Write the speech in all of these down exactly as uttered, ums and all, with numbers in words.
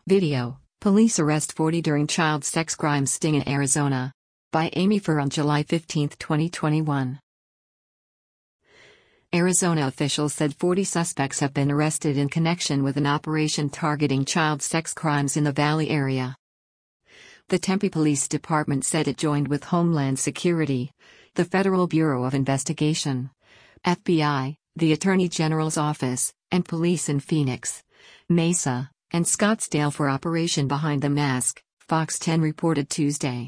Video: Police arrest forty during child sex crime sting in Arizona. By Amy Furr on July fifteenth, twenty twenty-one. Arizona officials said forty suspects have been arrested in connection with an operation targeting child sex crimes in the Valley area. The Tempe Police Department said it joined with Homeland Security, the Federal Bureau of Investigation, F B I, the Attorney General's Office, and police in Phoenix, Mesa, and Scottsdale for Operation Behind the Mask, Fox ten reported Tuesday.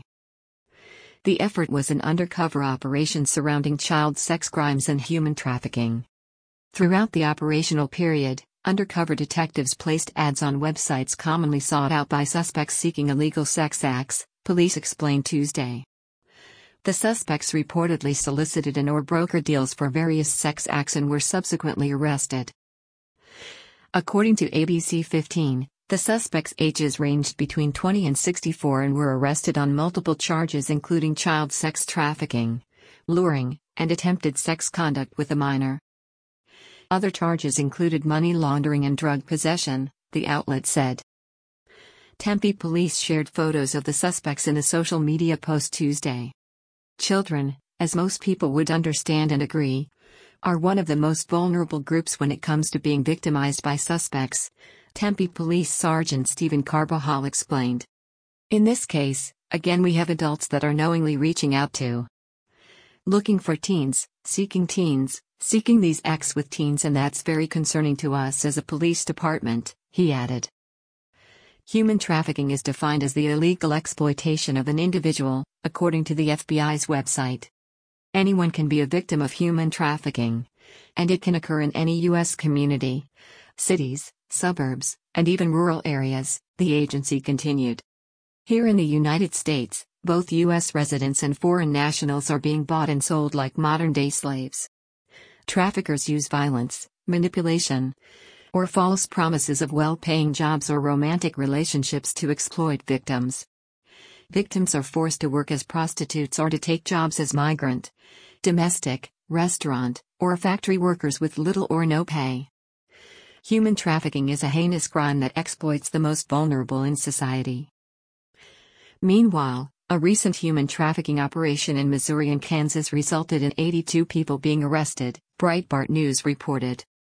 The effort was an undercover operation surrounding child sex crimes and human trafficking. Throughout the operational period, undercover detectives placed ads on websites commonly sought out by suspects seeking illegal sex acts, police explained Tuesday. The suspects reportedly solicited and or brokered deals for various sex acts and were subsequently arrested. According to A B C fifteen, the suspects' ages ranged between twenty and sixty-four and were arrested on multiple charges including child sex trafficking, luring, and attempted sex conduct with a minor. Other charges included money laundering and drug possession, the outlet said. Tempe police shared photos of the suspects in a social media post Tuesday. Children, as most people would understand and agree, are one of the most vulnerable groups when it comes to being victimized by suspects, Tempe Police Sergeant Stephen Carbajal explained. In this case, again we have adults that are knowingly reaching out to, looking for teens, seeking teens, seeking these acts with teens, and that's very concerning to us as a police department, he added. Human trafficking is defined as the illegal exploitation of an individual, according to the F B I's website. Anyone can be a victim of human trafficking, and it can occur in any U S community, cities, suburbs, and even rural areas, the agency continued. Here in the United States, both U S residents and foreign nationals are being bought and sold like modern-day slaves. Traffickers use violence, manipulation, or false promises of well-paying jobs or romantic relationships to exploit victims. Victims are forced to work as prostitutes or to take jobs as migrant, domestic, restaurant, or factory workers with little or no pay. Human trafficking is a heinous crime that exploits the most vulnerable in society. Meanwhile, a recent human trafficking operation in Missouri and Kansas resulted in eighty-two people being arrested, Breitbart News reported.